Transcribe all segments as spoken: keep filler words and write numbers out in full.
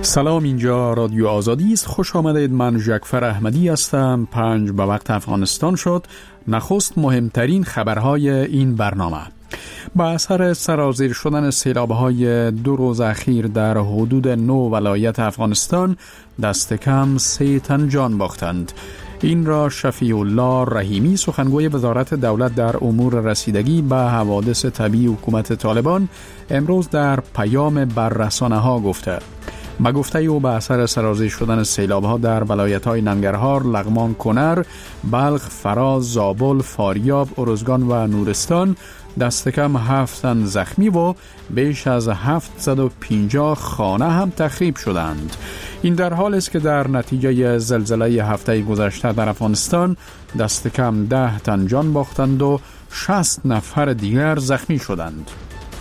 سلام، اینجا رادیو آزادی است. خوش آمدید. من جعفر احمدی هستم. پنج به وقت افغانستان شد. نخست مهمترین خبرهای این برنامه. با اثر سرازیر شدن سیلاب‌های دو روز اخیر در حدود نو ولایت افغانستان دست کم سه تن جان باختند. این را شفیع الله رحیمی، سخنگوی وزارت دولت در امور رسیدگی به حوادث طبیعی حکومت طالبان، امروز در پیام بر رسانه‌ها گفته. با گفته او به اثر سرازیر شدن سیلاب‌ها در ولایت‌های ننگرهار، لغمان، کنر، بلخ، فراز، زابل، فاریاب، ارزگان و نورستان دست کم هفت تن زخمی و بیش از هفتصد و پنجاه خانه هم تخریب شدند. این در حالی است که در نتیجه زلزله هفته گذشته در افغانستان دست کم ده تن جان باختند و شصت نفر دیگر زخمی شدند.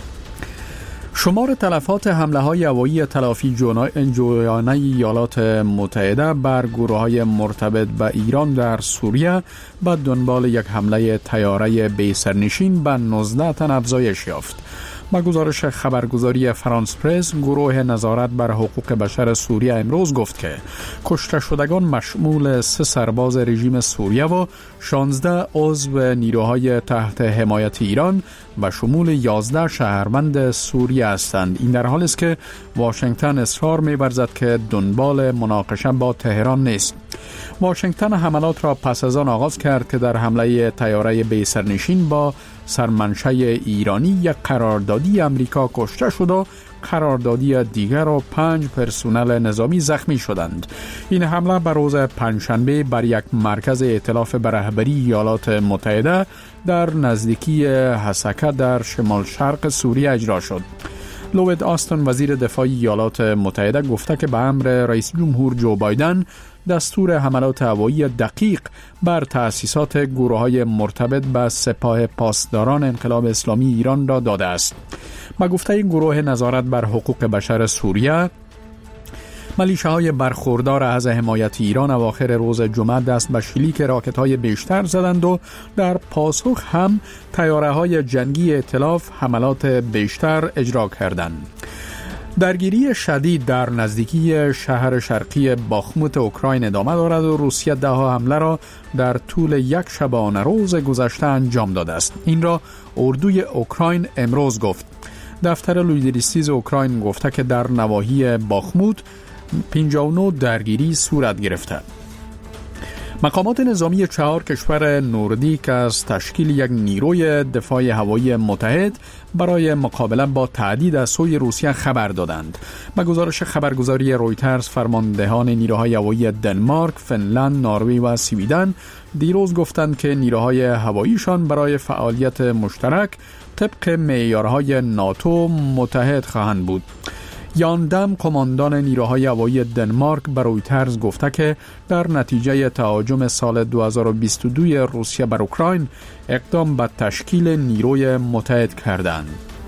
شمار تلفات حمله های هوایی تلافی جویانه ایالات متحده بر گروه های مرتبط به ایران در سوریه به دنبال یک حمله طیاره بی سرنشین به نوزده تن افزایش یافت. با گزارش خبرگزاری فرانس پرس، گروه نظارت بر حقوق بشر سوریه امروز گفت که کشته شدگان مشمول سه سرباز رژیم سوریه و شانزده عضو نیروهای تحت حمایت ایران و شمول یازده شهروند سوریه هستند. این در حالی است که واشنگتن اصرار می‌ورزد که دنبال مناقشه با تهران نیست. واشنگتن حملات را پس از آن آغاز کرد که در حمله طیاره بی سرنشین با سرمنشأ ایرانی یک قراردادی امریکا کشته شد و قراردادی دیگر و پنج پرسنل نظامی زخمی شدند. این حمله بر روز پنجشنبه بر یک مرکز ائتلاف به رهبری ایالات متحده در نزدیکی حسکه در شمال شرق سوریه اجرا شد. لوید آستون، وزیر دفاع ایالات متحده، گفته که به امر رئیس جمهور جو بایدن دستور حملات هوایی دقیق بر تأسیسات گروه‌های مرتبط به سپاه پاسداران انقلاب اسلامی ایران را داده است. با گفته این گروه نظارت بر حقوق بشر سوریه، ملیشه‌های برخوردار از حمایت ایران اواخر روز جمعه دست به شلیک راکت‌های بیشتر زدند و در پاسخ هم طیاره‌های جنگی ائتلاف حملات بیشتر اجرا کردند. درگیری شدید در نزدیکی شهر شرقی باخموت اوکراین ادامه دارد و روسیه ده ها حمله را در طول یک شبانه روز گذشته انجام داده است. این را اردوی اوکراین امروز گفت. دفتر لویدریستیز اوکراین گفته که در نواحی باخموت پنجاه و نه درگیری صورت گرفته. مقامات نظامی چهار کشور نوردیک از تشکیل یک نیروی دفاع هوایی متحد برای مقابله با تهدید از سوی روسیه خبر دادند. با گزارش خبرگزاری رویترز، فرماندهان نیروهای هوایی دنمارک، فنلند، نروژ و سویدن دیروز گفتند که نیروهای هواییشان برای فعالیت مشترک طبق معیارهای ناتو متحد خواهند بود. یاندم، کماندان نیروهای هوایی دنمارک، به رویترز گفته که در نتیجه تهاجم سال دو هزار و بیست و دو روسیه بر اوکراین اقدام به تشکیل نیروی متحد کردند.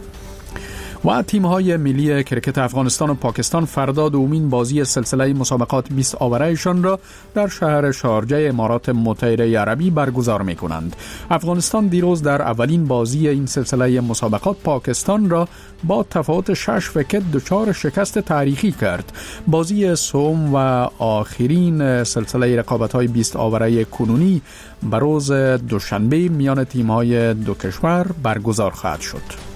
و تیم‌های ملی کرکت افغانستان و پاکستان فردا دومین بازی سلسله مسابقات بیست آوره‌شان را در شهر شارجه امارات متحده عربی برگزار می‌کنند. افغانستان دیروز در اولین بازی این سلسله مسابقات پاکستان را با تفاوت شش ویکت دچار شکست تاریخی کرد. بازی سوم و آخرین سلسله رقابت‌های بیست آوره کنونی به روز دوشنبه میان تیم‌های دو کشور برگزار خواهد شد.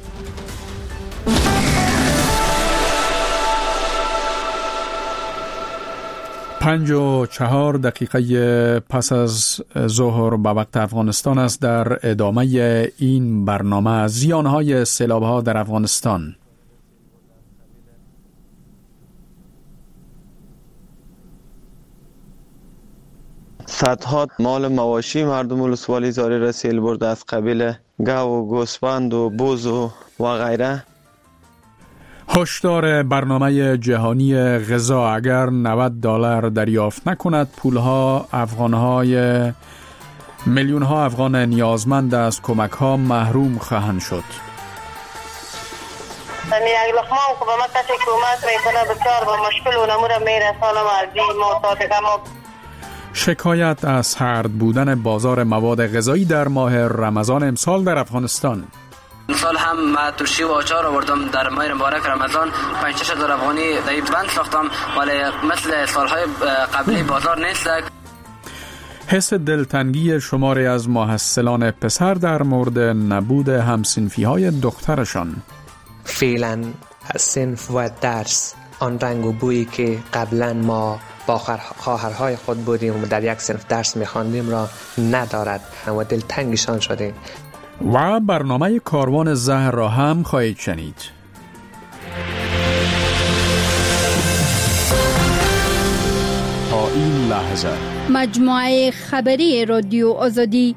پنج و چهار دقیقه پس از ظهر به وقت افغانستان است. در ادامه این برنامه زیانهای سیلاب‌ها در افغانستان. صدها مال مواشی مردم ولسوالی زاری را سیل برده از قبیل گاو و گوسفند و بز و غیره. هشدار برنامه جهانی غذا: اگر نود دلار دریافت نکند پولها افغانهای میلیون ها افغان نیازمند از کمک ها محروم خواهند شد. یک لقمه و به من کسی کمک میکنه بسیار با مشکل و نمور میرسانم از این موساقه. شکایت از سرد بودن بازار مواد غذایی در ماه رمضان امسال در افغانستان. سال هم ما ترشی و آچار آوردم در ماه مبارک رمضان، پنج شش هزار افغانی در بند ساختم، ولی مثل سالهای قبلی بازار نیست. حس دلتنگی شماری از محصلان پسر در مورد نبود همسنفی های دخترشان. فعلا صنف و درس آن رنگ و بویی که قبلا ما با خواهرهای خود بودیم و در یک صنف درس می‌خواندیم را ندارد و دلتنگشان شدیم. و برنامه کاروان زهر را هم خواهید شنید. تا این لحظه مجموعه خبری رادیو آزادی.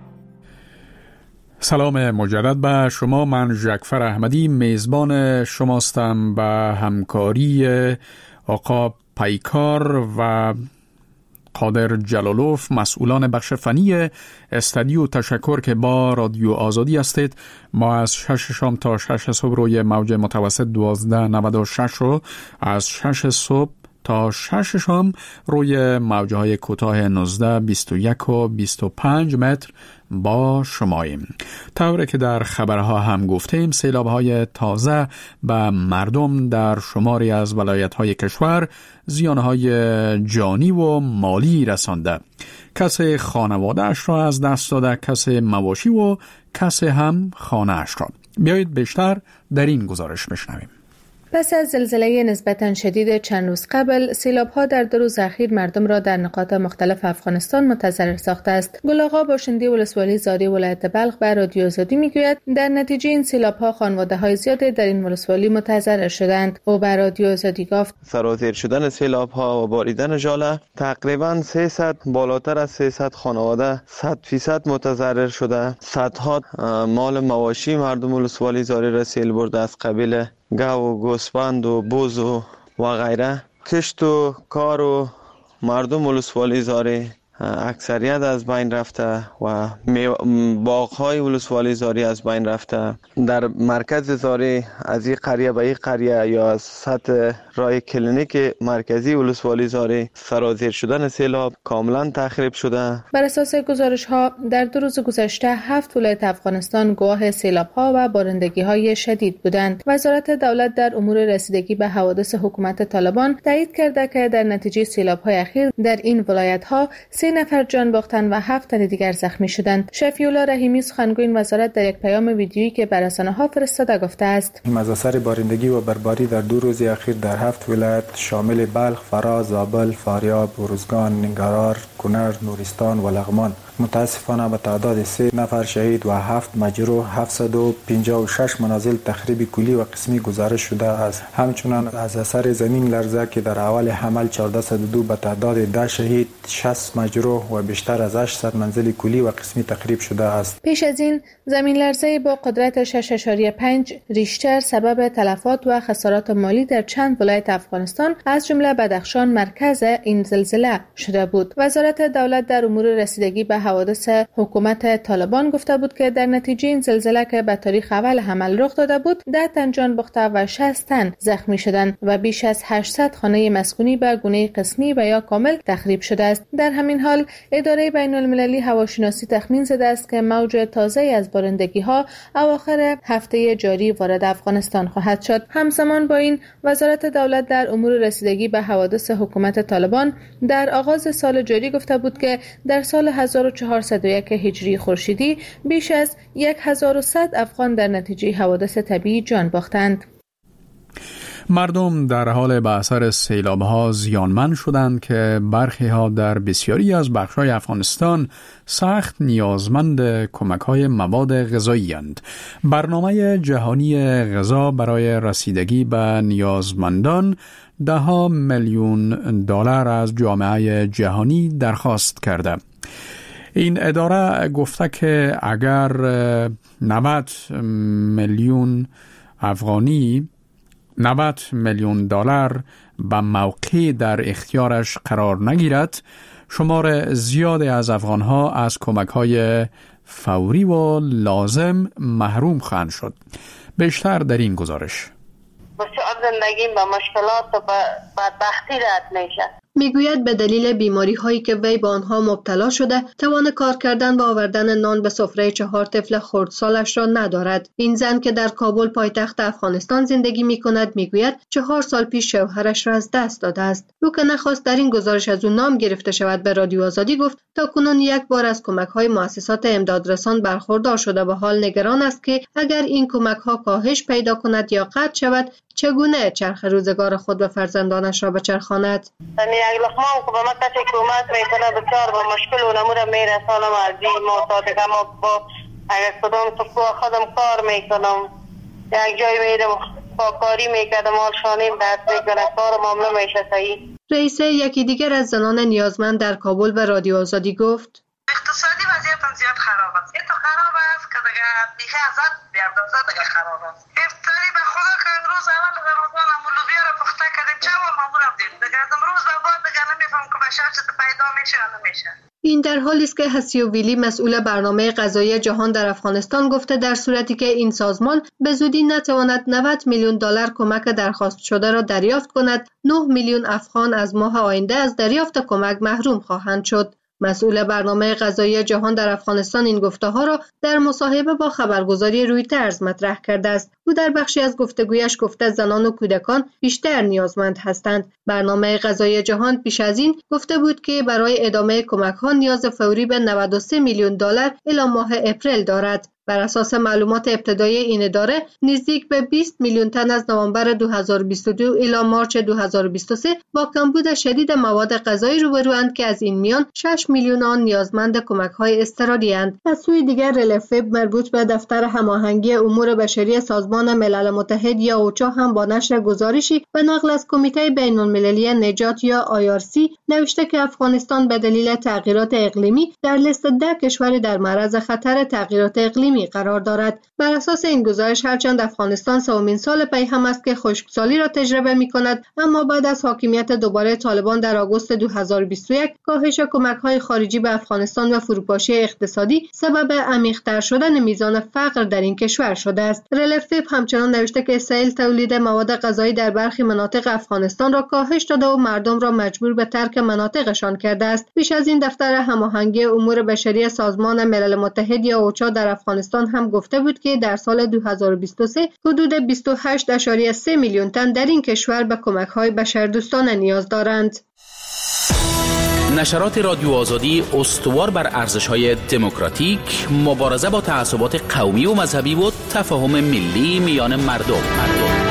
سلام مجدد به شما. من ژکفر احمدی میزبان شماستم. به همکاری آقا پیکار و قادر جلالوف مسئولان بخش فنی استودیو تشکر که با رادیو آزادی هستید. ما از شش شام تا شش صبح روی موج متوسط دوازده نود و شش رو از شش صبح تا شش شام روی موجهای کوتاه نوزده، بیست و یک و بیست و پنج متر با شماییم. طوری که در خبرها هم گفتیم، سیلاب‌های تازه به مردم در شماری از ولایت‌های کشور زیانهای جانی و مالی رسانده. کسی خانواده‌اش را از دست داده، کسی مواشی و کسی هم خانه‌اش را. بیایید بیشتر در این گزارش بشنویم. پس از زلزله نسبتاً شدید چند روز قبل، سیلاب‌ها در دو روز اخیر مردم را در نقاط مختلف افغانستان متضرر ساخته است. گل آقا باشنده ولسوالی زاری ولایت بلخ به رادیو آزادی میگوید در نتیجه این سیلاب‌ها خانواده‌های زیادی در این ولسوالی متضرر شدند. او به رادیو آزادی گفت سرازیر شدن سیلاب‌ها و باریدن ژاله تقریباً سیصد بالاتر از سیصد خانواده صد درصد متضرر شده. صدها مال مواشی مردم ولسوالی زاری را سیل برده از قبیل گاو و گوسفند و بوز و و غیره. کشت و کار و مردم ولسوالی زاری اکثریت از بین رفته و باغ‌های ولسوالی زاری از بین رفته. در مرکز زاری از این قریه به این قریه یا از سطح راه کلینیک مرکزی ولسوالی زاری سرازیر شدن سیلاب کاملا تخریب شده. بر اساس گزارش‌ها در دو روز گذشته هفت ولایت افغانستان گواه سیلاب‌ها و بارندگی‌های شدید بودند. وزارت دولت در امور رسیدگی به حوادث حکومت طالبان تایید کرده که در نتیجه سیلاب‌های اخیر در این ولایت‌ها سه نفر جان باختند و هفت تن دیگر زخمی شدند. شفیع‌الله رحیمی سخنگوی این وزارت در یک پیام ویدیویی که به رسانه‌ها فرستاده گفته است: از اثر بارندگی و برباری در دو روز اخیر در هفت ولایت شامل بلخ، فراز، زابل، فاریاب، ارزگان، ننگرهار، کنر، نورستان و لغمان متاسفانه به تعداد سه نفر شهید و هفت مجروح، هفتصد و پنجاه و شش منازل تخریب کلی و قسمی گزارش شده است. همچنین از اثر زمین لرزه که در اول حمل چهارصد و دو به تعداد ده شهید، شصت مجروح و بیشتر از هشتصد منزل کلی و قسمی تخریب شده است. پیش از این زمین لرزه با قدرت شش ممیز پنج ریشتر سبب تلفات و خسارات مالی در چند ولایت افغانستان از جمله بدخشان مرکز این زلزله شده بود. وزارت دولت در امور رسیدگی به حوادث حکومت طالبان گفته بود که در نتیجه این زلزله که به تاریخ اول حمل رخ داده بود، ده تن جان باخته و شصت تن زخمی شدند و بیش از هشتصد خانه مسکونی به گونه قسمی و یا کامل تخریب شده است. در همین حال اداره بین المللی هواشناسی تخمین زده است که موج تازه از بارندگی‌ها اواخر هفته جاری وارد افغانستان خواهد شد. همزمان با این وزارت دولت در امور رسیدگی به حوادث حکومت طالبان در آغاز سال جاری گفته بود که در سال هزار و چهارصد و یک هجری خورشیدی بیش از هزار و صد افغان در نتیجه حوادث طبیعی جان باختند. مردم در حال به اثر سیلاب‌ها زیانمند شدند که برخی ها در بسیاری از بخش‌های افغانستان سخت نیازمند کمک‌های مواد غذایی اند. برنامه جهانی غذا برای رسیدگی به نیازمندان ده ها میلیون دلار از جامعه جهانی درخواست کرده. این اداره گفته که اگر نود میلیون افغانی نود میلیون دلار به موقع در اختیارش قرار نگیرد، شمار زیادی از افغانها از کمک‌های فوری و لازم محروم خواهند شد. بیشتر در این گزارش. بسیار زندگیم با مشکلات و بدبختی رد میشه. میگوید به دلیل بیماری هایی که وی به آنها مبتلا شده توان کار کردن و آوردن نان به سفره چهار طفل خردسالش را ندارد. این زن که در کابل پایتخت افغانستان زندگی می کند میگوید چهار سال پیش شوهرش را از دست داده است. او که نخواست در این گزارش از او نام گرفته شود به رادیو آزادی گفت تا کنون یک بار از کمک های مؤسسات امدادرسان برخوردار شده و حال نگران است که اگر این کمک ها کاهش پیدا کند یا قطع شود چگونه چرخ روزگار خود و فرزندانش را بچرخاند. یک لقمه که به من کسی کمک میکنه بسیار با مشکل و نمورم میرسانم از این موساد که ما با اگر کدام تو خودم کار میکنم یک جای میرم با کاری میکردم حال شانیم دست میکنه کار معامله میشه صحیح. رئیس یکی دیگر از زنان نیازمند در کابل به رادیو آزادی گفت اقتصادی وضعیت زیاد خراب است. این تو خراب است که دیگه بیخی ازت بیاردازه دیگه خراب است. افطاری به خدا که امروز اول رمضان هم لوبیا را پخته کردیم چه و مامورم دید دیگه از امروز به بعد دیگه نمیفهم که بشر چه پیدا میشه یا نمیشه. این در حالی است که حسیو ویلی مسئول برنامه غذایی جهان در افغانستان گفته در صورتی که این سازمان به زودی نتواند نود میلیون دلار کمک درخواست شده را دریافت کند، نه میلیون افغان از ماه آینده از دریافت کمک محروم خواهند شد. مسئول برنامه غذایی جهان در افغانستان این گفته‌ها را در مصاحبه با خبرگزاری رویترز مطرح کرده است. او در بخشی از گفتگویش گفته زنان و کودکان بیشتر نیازمند هستند. برنامه غذایی جهان پیش از این گفته بود که برای ادامه کمک‌ها نیاز فوری به نود و سه میلیون دلار الی ماه اپریل دارد. بر اساس معلومات ابتدایی این اداره نزدیک به بیست میلیون تن از نوامبر دو هزار و بیست و دو الی مارچ دو هزار و بیست و سه با کمبود شدید مواد غذایی روبروند که از این میان شش میلیون آن نیازمند کمک‌های اضطراری اند. از سوی دیگر رلفب مربوط به دفتر هماهنگی امور بشری سازمان ملل متحد یا اوچا هم با نشر گزارشی به نقل از کمیته بین‌المللی نجات یا آی آر سی نوشته که افغانستان به دلیل تغییرات اقلیمی در لیست ده کشور در معرض خطر تغییرات اقلیمی قرار دارد. بر اساس این گزارش هرچند افغانستان سومین سال پی هم است که خشکسالی را تجربه می کند، اما بعد از حاکمیت دوباره طالبان در آگوست دو هزار و بیست و یک کاهش کمک‌های خارجی به افغانستان و فروپاشی اقتصادی سبب عمیق‌تر شدن میزان فقر در این کشور شده است. رلفیپ همچنان نوشته که سیل تولید مواد غذایی در برخی مناطق افغانستان را کاهش داده و مردم را مجبور به ترک مناطقشان کرده است. پیش از این دفتر هماهنگی امور بشری سازمان ملل متحد یا اوچا در افغانستان هم گفته بود که در سال دو هزار و بیست و سه حدود بیست و هشت ممیز سه میلیون تن در این کشور به کمک‌های بشردوستانه نیاز دارند. نشرات رادیو آزادی استوار بر ارزش‌های دموکراتیک، مبارزه با تعصبات قومی و مذهبی و تفاهم ملی میان مردم. مردم.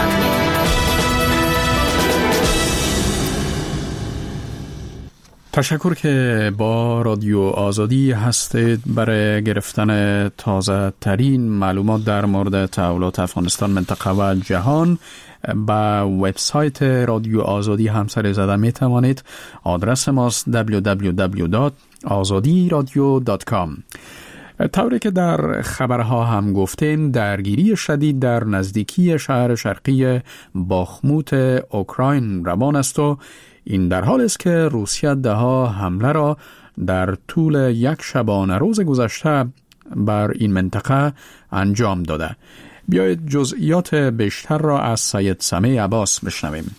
تشکر که با رادیو آزادی هستید برای گرفتن تازه ترین معلومات در مورد تحولات افغانستان، منطقه و جهان. با وبسایت رادیو آزادی هم سر زدن می توانید. آدرس ماست دبلیو دبلیو دبلیو دات آزادی رادیو دات کام. طوری که در خبرها هم گفتیم، درگیری شدید در نزدیکی شهر شرقی باخموت اوکراین روان است و این در حال است که روسیه دهها حمله را در طول یک شبانه روز گذشته بر این منطقه انجام داده. بیایید جزئیات بیشتر را از سید سمیع عباس بشنویم.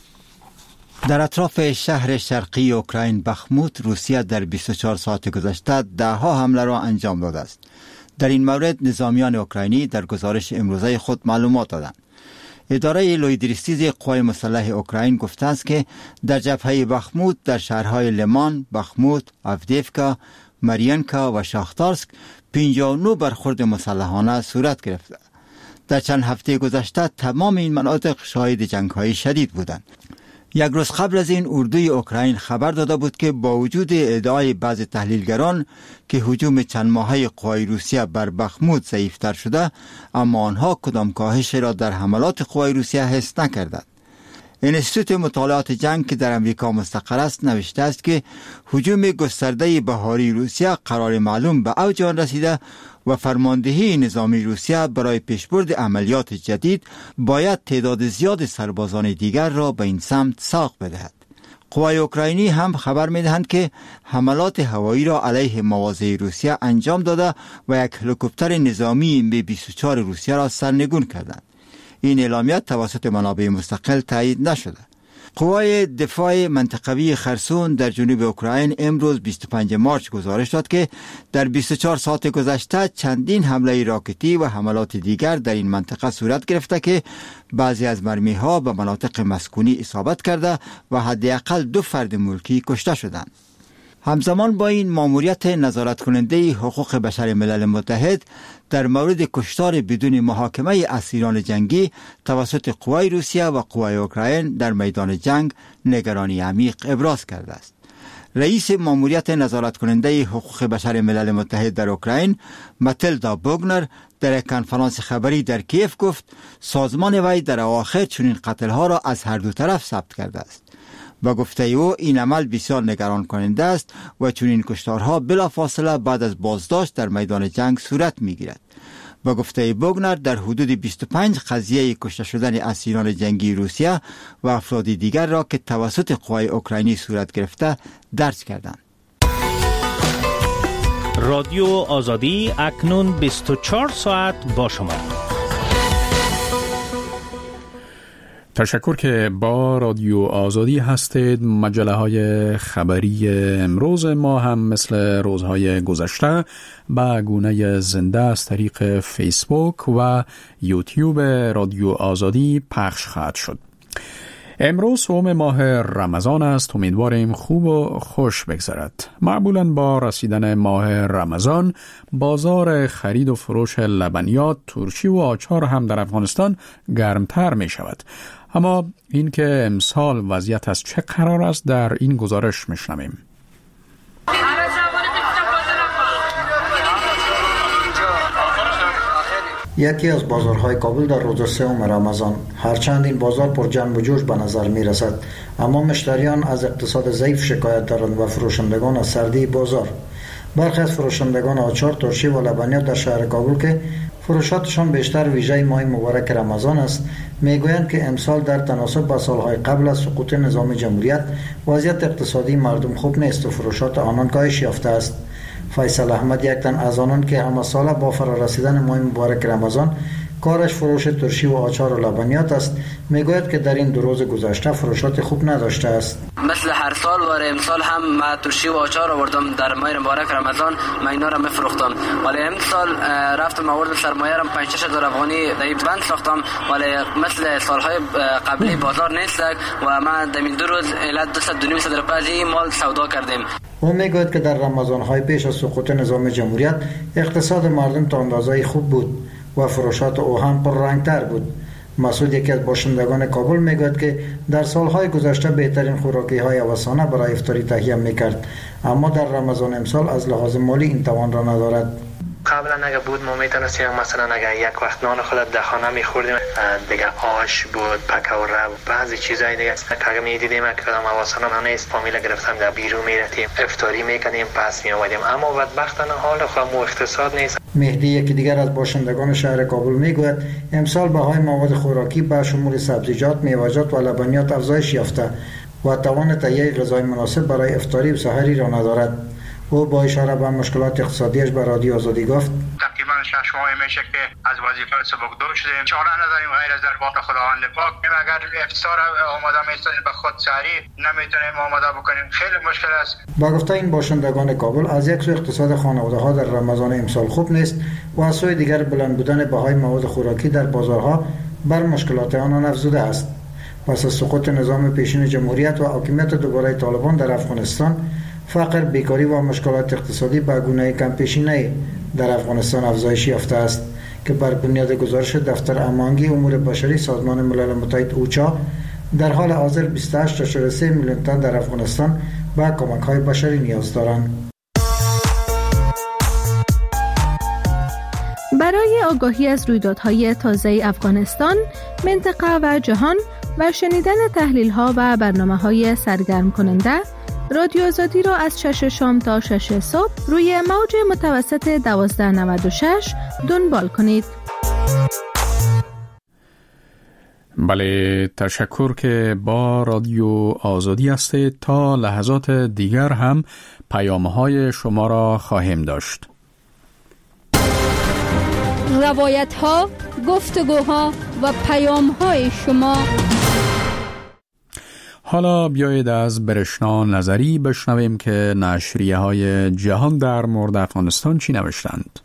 در اطراف شهر شرقی اوکراین بخموت روسیه در بیست و چهار ساعت گذشته دهها حمله را انجام داده است. در این مورد نظامیان اوکراینی در گزارش امروزه خود معلومات دادند. اداره لویدریستیز قوای مسلح اوکراین گفته است که در جبهه بخموت در شهرهای لمان، بخموت، افدیفکا، مارینکا و شاختارسک پنجاه و نه برخورد مسلحانه صورت گرفته. در چند هفته گذشته تمام این مناطق شاهد جنگ‌های شدید بودند. یک روز قبل از این اردوی اوکراین خبر داده بود که با وجود ادعای بعض تحلیلگران که هجوم چند ماهه قوای روسیه بر بخموت ضعیف‌تر شده، اما آنها کدام کاهش را در حملات قوای روسیه حس نکردند. انستیتوت مطالعات جنگ که در امریکا مستقر است نوشته است که هجوم گسترده بهاری روسیه قرار معلوم به اوج آن رسیده و فرماندهی نظامی روسیه برای پیشبرد عملیات جدید باید تعداد زیاد سربازان دیگر را به این سمت ساق بدهد. قوای اوکراینی هم خبر می‌دهند که حملات هوایی را علیه مواضع روسیه انجام داده و یک هلیکوپتر نظامی می بیست و چهار روسیه را سرنگون کردند. این اعلامیه توسط منابع مستقل تایید نشده. قوای دفاع منطقوی خرسون در جنوب اوکراین امروز بیست و پنجم مارس گزارش داد که در بیست و چهار ساعت گذشته چندین حمله راکتی و حملات دیگر در این منطقه صورت گرفته که بعضی از مرمی‌ها به مناطق مسکونی اصابت کرده و حداقل دو فرد ملکی کشته شدند. همزمان با این ماموریت نظارت کننده حقوق بشر ملل متحد در مورد کشتار بدون محاکمه اسیران جنگی توسط قوای روسیه و قوای اوکراین در میدان جنگ نگرانی عمیق ابراز کرده است. رئیس ماموریت نظارت کننده حقوق بشر ملل متحد در اوکراین ماتیلدا بوگنر در کنفرانس خبری در کیف گفت سازمان وی در اواخر چنین قتل‌ها را از هر دو طرف ثبت کرده است. با گفته او این عمل بسیار نگران کننده است و چنین کشتارها بلافاصله بعد از بازداشت در میدان جنگ صورت میگیرد. با گفته بوگنر در حدود بیست و پنج قضیه کشته شدن اسیران جنگی روسیه و افراد دیگر را که توسط قوای اوکراینی صورت گرفته درج کردند. رادیو آزادی اکنون بیست و چهار ساعت با شما. تشکر که با رادیو آزادی هستید. مجله های خبری امروز ما هم مثل روزهای گذشته با گونه زنده از طریق فیسبوک و یوتیوب رادیو آزادی پخش خواهد شد. امروز سوم ماه رمضان است. امیدواریم خوب و خوش بگذرد. معمولاً با رسیدن ماه رمضان بازار خرید و فروش لبنیات، ترشی و آچار هم در افغانستان گرمتر می شود. اما این که امسال وضعیت از چه قرار است در این گزارش میشنویم. یکی از بازارهای کابل در روز سوم رمضان، هرچند این بازار پر جنب و جوش به نظر می رسد، اما مشتریان از اقتصاد ضعیف شکایت دارند و فروشندگان از سردی بازار. برخی از فروشندگان آچار، ترشی و لبنیات در شهر کابل که فروشاتشان بیشتر ویژه ماه مبارک رمضان است، میگویند که امسال در تناسب با سالهای قبل از سقوط نظام جمهوریت وضعیت اقتصادی مردم خوب نیست و فروشات آنان کاهش یافته است. فیصل احمد یک تن از آنان که همه ساله با فرارسیدن ماه مبارک رمضان کارش فروش ترشی و آچار و لبنیات است، میگوید که در این دو روز گذشته فروشات خوب نداشته است. مثل هر سال و امسال هم ما ترشی و آچار آوردم در ماه مبارک رمضان، ما اینا را میفروختم، ولی امسال رفتم آوردم سرمایه را پنج شش هزار افغانی در بند ساختم، ولی مثل سالهای قبلی بازار نیست و ما در این دو روز الی دویست و بیست روپیه مال سودا کردیم. او میگوید که در رمضان‌های پیش از سقوط نظام جمهوریت اقتصاد مردم تا اندازه‌ای خوب بود و فروشات او هم پررنگ‌تر بود. مسعود یکی از باشندگان کابل میگوید که در سالهای گذشته بهترین خوراکی‌های اوسانه برای افطاری تهیه میکرد، اما در رمضان امسال از لحاظ مالی این توان را ندارد. قبلا اگه بود ما میتونستیم مثلا اگه یک وقت نان خودت در خانه میخوردیم، دیگه آش بود، پکوره بود، بعضی چیزای دیگه اگه میدیدیم که کدام اواسانا ما نیست، فامیل گرفتم در بیرون میرفتیم افطاری میکنیم پس میآمدیم، اما بدبختانه حال خودمو اقتصاد نیست. مهدی یکی دیگر از باشندگان شهر کابل میگوید امسال بهای مواد خوراکی به شمول سبزیجات، میوه‌جات و لبنیات افزایش یافته و توان تهیه غذای مناسب برای افطاری و سحری را ندارد. او با اشاره به مشکلات اقتصادیش به رادیو آزادی گفت تقریبا شش ماه میشه که از وظیفه سبکدور شدیم، چاره نداریم غیر از دربار خداوند پاک. اگر افطار آماده می‌کنیم به خود سحری نمیتونیم آماده بکنیم، خیلی مشکل است. با گفته این باشندگان کابل از یک سو اقتصاد خانواده‌ها در رمضان امسال خوب نیست و از سوی دیگر بلند بودن بهای مواد خوراکی در بازارها بر مشکلات آنان افزوده است. پس از سقوط نظام پیشین جمهوریت و حاکمیت دوباره طالبان در افغانستان، فقر، بیکاری و مشکلات اقتصادی به گونه کم پیشینه در افغانستان افزایش یافته است که بر بنیاد گزارش دفتر امانگی امور بشری سازمان ملل متحد اوچا در حال حاضر بیست و هشت ممیز سه میلیون تن در افغانستان به کمک‌های بشری نیاز دارند. برای آگاهی از رویدادهای تازه افغانستان، منطقه و جهان و شنیدن تحلیل‌ها و برنامه‌های سرگرم کننده، رادیو آزادی را از شش شام تا شش صبح روی موج متوسط دوازده نود و شش دنبال کنید. بله، تشکر که با رادیو آزادی هستید. تا لحظات دیگر هم پیام‌های شما را خواهیم داشت. روایت‌ها، گفتگوها و پیام‌های شما. حالا بیایید از برشنا نظری بشنویم که نشریه های جهان در مورد افغانستان چی نوشتند.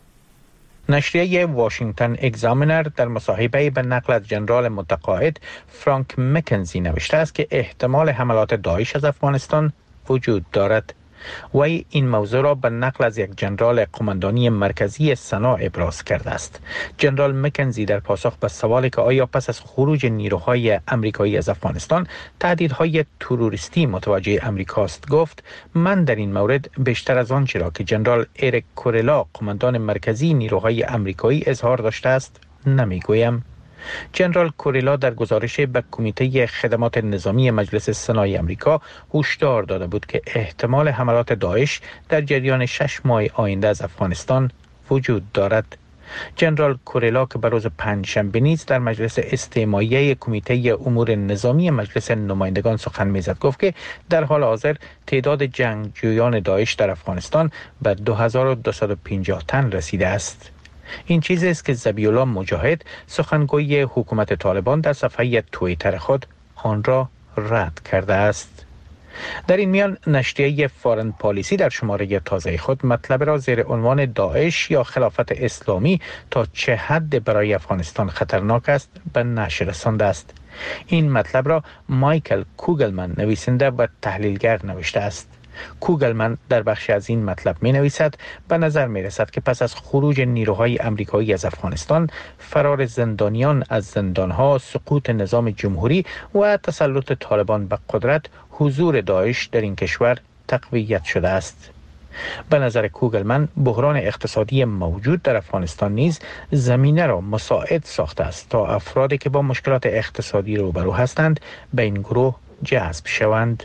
نشریه واشنگتن اگزامینر در مصاحبه به نقل از ژنرال متقاعد فرانک مکنزی نوشته است که احتمال حملات داعش از افغانستان وجود دارد. وی این موضوع را به نقل از یک ژنرال قماندانی مرکزی سنا ابراز کرده است. ژنرال مکنزی در پاسخ به سوالی که آیا پس از خروج نیروهای آمریکایی از افغانستان تهدیدهای تروریستی متوجه امریکاست گفت: من در این مورد بیشتر از آنچه را که ژنرال اریک کورلا قماندان مرکزی نیروهای آمریکایی اظهار داشته است نمیگویم. ژنرال کوریلا در گزارش به کمیته خدمات نظامی مجلس سنای آمریکا هشدار داده بود که احتمال حملات داعش در جریان شش ماه آینده از افغانستان وجود دارد. ژنرال کوریلا که به روز پنجشنبه نیز در مجلس استماعیه کمیته امور نظامی مجلس نمایندگان سخن میزد گفت که در حال حاضر تعداد جنگجویان داعش در افغانستان به دو هزار و دویست و پنجاه تن رسیده است. این چیزی است که ذبیح الله مجاهد سخنگوی حکومت طالبان در صفحه توییتر خود آن را رد کرده است. در این میان نشریه فارن پالیسی در شماره تازه خود مطلب را زیر عنوان داعش یا خلافت اسلامی تا چه حد برای افغانستان خطرناک است به نشر رسانده است. این مطلب را مایکل کوگلمن نویسنده و تحلیلگر نوشته است. کوگلمن در بخش از این مطلب می نویسد: به نظر می رسد که پس از خروج نیروهای آمریکایی از افغانستان، فرار زندانیان از زندانها، سقوط نظام جمهوری و تسلط طالبان به قدرت، حضور داعش در این کشور تقویت شده است. به نظر کوگلمن بحران اقتصادی موجود در افغانستان نیز زمینه را مساعد ساخته است تا افرادی که با مشکلات اقتصادی روبرو هستند به این گروه جذب شوند.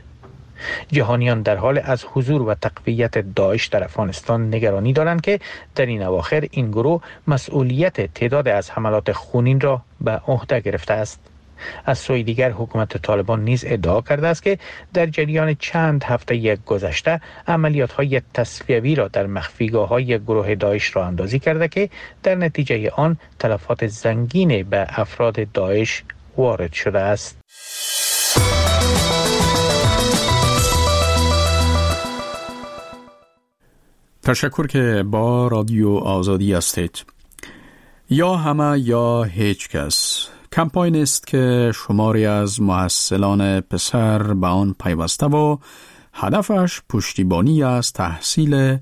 جهانیان در حال از حضور و تقویت داعش در افغانستان نگرانی دارند که در این اواخر این گروه مسئولیت تعداد از حملات خونین را به عهده گرفته است. از سوی دیگر حکومت طالبان نیز ادعا کرده است که در جریان چند هفته گذشته عملیات‌های تصفیوی را در مخفیگاه‌های گروه داعش راه اندازی کرده که در نتیجه آن تلفات زنگین به افراد داعش وارد شده است. تشکر که با رادیو آزادی هستید. یا همه یا هیچ کس کمپاین است که شماری از محصلان پسر به آن پیوسته و هدفش پشتیبانی از تحصیل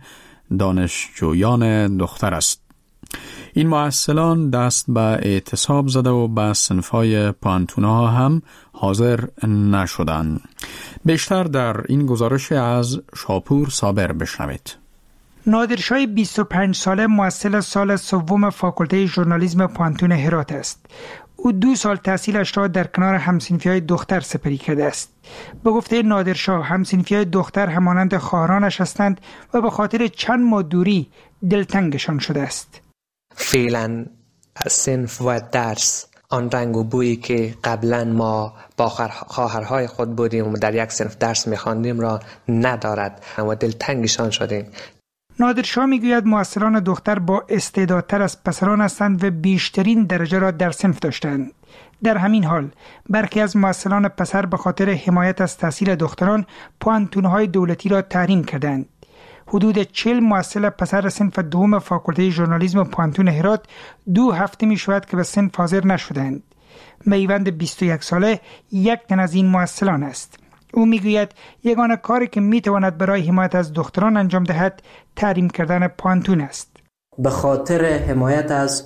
دانشجویان دختر است. این محصلان دست به اعتصاب زده و به صنف‌های پانتون‌ها هم حاضر نشدند. بیشتر در این گزارش از شاپور صابر بشنوید. نادرشاه بیست و پنج ساله محصل سال سوم فاکولته ژورنالیسم پانتون هرات است. او دو سال تحصیلش را در کنار همسنفی‌های دختر سپری کرده است. به گفته نادرشاه همسنفی‌های دختر همانند خواهرانش هستند و به خاطر چند ماه دوری دلتنگشان شده است. فعلا از صنف و درس آن رنگ و بویی که قبلا ما با خواهرهای خود بودیم و در یک صنف درس می‌خواندیم را ندارد و دلتنگشان شدیم. نادرشاه میگوید محصلان دختر با استعدادتر از پسران هستند و بیشترین درجه را در صنف داشتند. در همین حال برخی از محصلان پسر به خاطر حمایت از تحصیل دختران پوانتون‌های دولتی را تحریم کردند. حدود چهل محصل پسر صنف دوم فاکولته ژورنالیسم پانتون هرات دو هفته می شود که به صنف حاضر نشدند. میوند بیست و یک ساله یک تن از این محصلان است. او میگوید یگانه کاری که میتواند برای حمایت از دختران انجام دهد تحریم کردن پانتون است. به خاطر حمایت از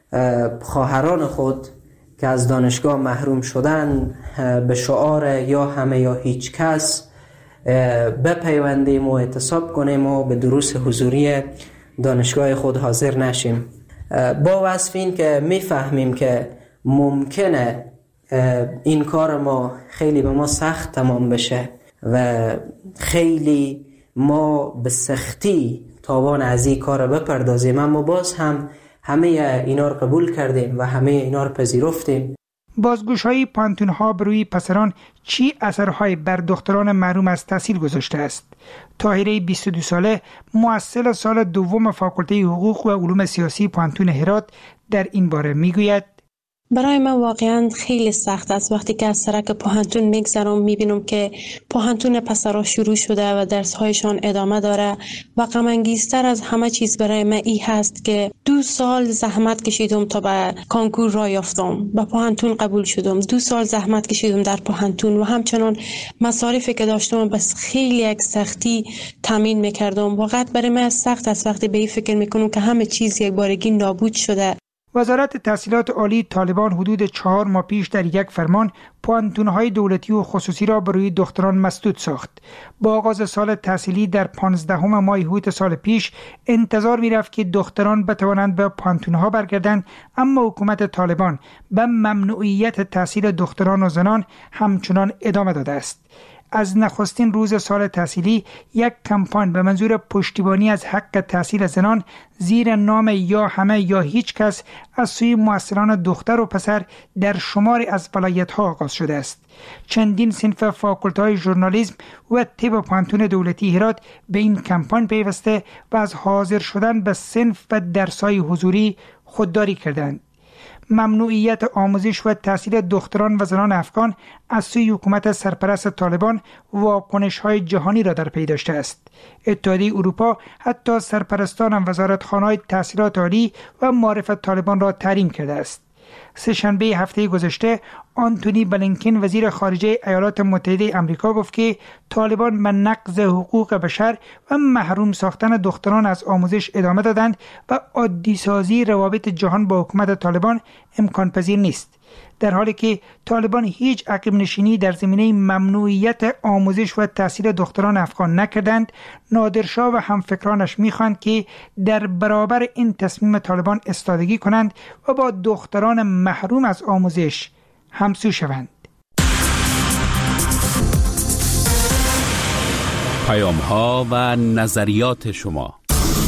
خواهران خود که از دانشگاه محروم شدن به شعار یا همه یا هیچ کس بپیوندیم و اعتصاب کنیم و به دروس حضوری دانشگاه خود حاضر نشیم. با وصف این که میفهمیم که ممکنه این کار ما خیلی به ما سخت تمام بشه و خیلی ما به سختی تاوان از این کار بپردازیم، اما باز هم همه اینا رو قبول کردیم و همه اینا رو پذیرفتیم. بازگوش‌های پانتون‌ها بر روی پسران چی اثرهای بر دختران محروم از تحصیل گذاشته است؟ طاهره بیست و دو ساله محصل سال دوم فاکولته حقوق و علوم سیاسی پانتون هرات در این باره میگوید: برای من واقعا خیلی سخت است وقتی که از سرک پوهنتون میگذرم میبینم که پوهنتون پسرها شروع شده و درسهایشان ادامه داره و غم انگیزتر از همه چیز برای من ای هست که دو سال زحمت کشیدم تا به کانکور راه یافتم، به پوهنتون قبول شدم، دو سال زحمت کشیدم در پوهنتون و همچنان مصارفی که داشتم بس خیلی یک سختی تامین میکردم. واقعا برای من سخت است وقتی به این فکر میکنم که همه چیز یک بارگی نابود شده. وزارت تحصیلات عالی طالبان حدود چهار ماه پیش در یک فرمان پوهنتون‌های دولتی و خصوصی را برای دختران مسدود ساخت. با آغاز سال تحصیلی در پانزدهم ماه هوت سال پیش انتظار می‌رفت که دختران بتوانند به پوهنتون‌ها برگردند، اما حکومت طالبان به ممنوعیت تحصیل دختران و زنان همچنان ادامه داده است. از نخستین روز سال تحصیلی یک کمپاین به منظور پشتیبانی از حق تحصیل زنان زیر نام یا همه یا هیچ کس از سوی مؤثران دختر و پسر در شماری از ولایت‌ها آغاز شده است. چندین صنف فاکولت‌های ژورنالیسم و طب پوهنتون دولتی هرات به این کمپاین پیوسته و از حاضر شدن به صنف و درس‌های حضوری خودداری کردند. ممنوعیت آموزش و تحصیل دختران و زنان افغان از سوی حکومت سرپرست طالبان واکنش‌های جهانی را در پی داشته است. اتحادیه اروپا حتی سرپرستان وزارتخانه‌های تحصیلات عالی و معرفت طالبان را تحریم کرده است. سه‌شنبه هفته گذشته آنتونی بلینکن وزیر خارجه ایالات متحده آمریکا گفت که طالبان به نقض حقوق بشر و محروم ساختن دختران از آموزش ادامه دادند و عادی سازی روابط جهان با حکومت طالبان امکان پذیر نیست. در حالی که طالبان هیچ عقب نشینی در زمینه ممنوعیت آموزش و تحصیل دختران افغان نکردند، نادرشاه و همفکرانش می‌خواهند که در برابر این تصمیم طالبان استادگی کنند و با دختران محروم از آموزش همسو شوند. پیام‌ها و نظریات شما.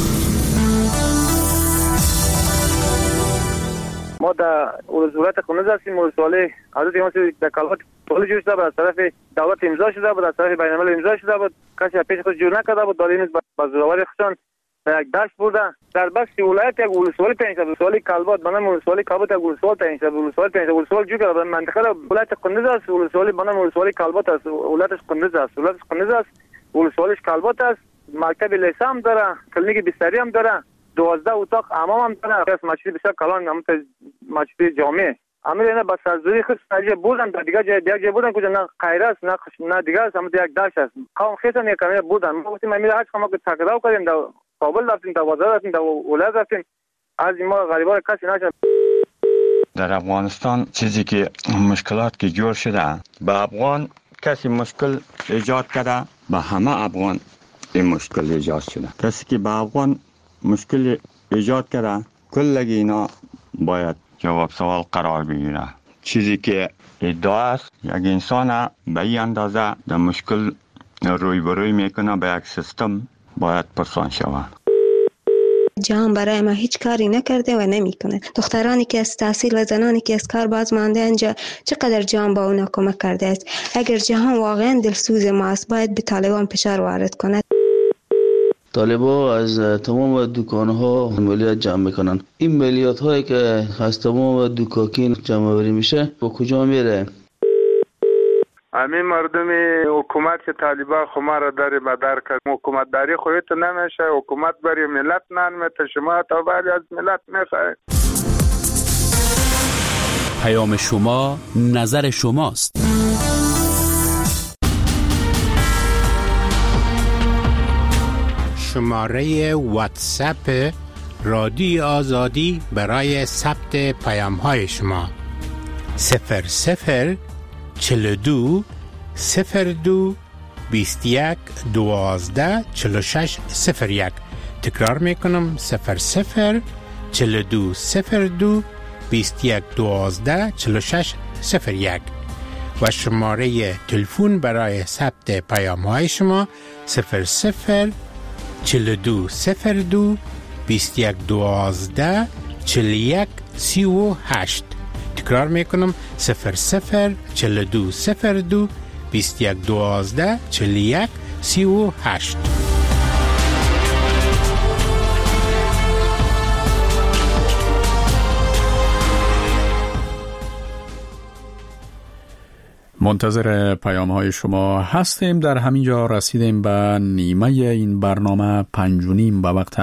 ما در ولایت کنز هستیم. ولسوالی حضرت امام در کلات پول جوش شده، از طرف دولت امضا شده بود، از طرف بین الملل امضا شده بود، کسی پیش خود جور نکرده بود. داده نیست با زوراوری خودشان در یک دشت بردن. در بخش ولایت یک ولسوالی تعیین شده، ولسوالی کلبات، به نام ولسوالی کلبات یک ولسوال تعیین شده. ولسوالی تعیین شده، ولسوال جو کرده. منطقه ولایت کنز است، ولسوالی به نام ولسوالی کلبات است، ولایتش کنز است، ولایتش کنز است، ولسوالیش کلبات است. مکتب لیسه هم داره، کلینیک بستری هم داره، دوازده اتاق حمام هم داره. از مسجد بسیار کلان، هم مسجد جامع. اما اینا با سرزوری خود سرجه بودن، در دیگه جای دیگه بودن کجا نه خیر است نه نه دیگه است، هم یک داش است. قوم خیسن یک کمی بودن. ما گفتیم ما میره هیچ کما که تکرار کردیم، در کابل رفتیم، در وزارت رفتیم، در ولایت رفتیم، از ما غریبا کسی نشد. در افغانستان چیزی که مشکلات که جور شده، به افغان کسی مشکل ایجاد کرده، به همه افغان این مشکل ایجاد شده. کسی که به افغان مشکل ایجاد کرده، کل اینا باید جواب سوال قرار بگیره. چیزی که ادعا است یک انسان به این اندازه در مشکل روی بروی میکنه به یک سیستم باید پرسان شود. جهان برای ما هیچ کاری نکرده و نمیکنه. دخترانی که از تحصیل و زنانی که از کار باز مانده اینجا چقدر جهان با اونا کمک کرده است. اگر جهان واقعا دلسوز ما است باید به طالبان فشار وارد کند. طالبان از تمام دکان‌ها مالیات جمع میکنن. این مالیات هایی که از تمام دکاکین جمع آوری میشه به کجا میره؟ همین مردم حکومت که طالبان خما را داری بدر کرد. حکومت داری خودت نمیشه، حکومت برای ملت نمیته، شما تا بری از ملت میخوای. پیام شما، نظر شماست. شماره واتساپ رادیو آزادی برای ثبت پیام های شما صفر صفر چل دو صفر دو بیست یک دوازده چل شش صفر یک. تکرار میکنم صفر صفر چل دو صفر دو بیست یک دوازده چل شش صفر یک و شماره تلفن برای ثبت پیام های شما صفر صفر چل دو صفر دو بیست یک دوازده چل یک سی و هشت. تکرار میکنم صفر صفر چل دو صفر دو بیست یک دوازده چل یک سی و هشت. منتظر پیام های شما هستیم. در همینجا رسیدیم به نیمه این برنامه، پنج و نیم به وقت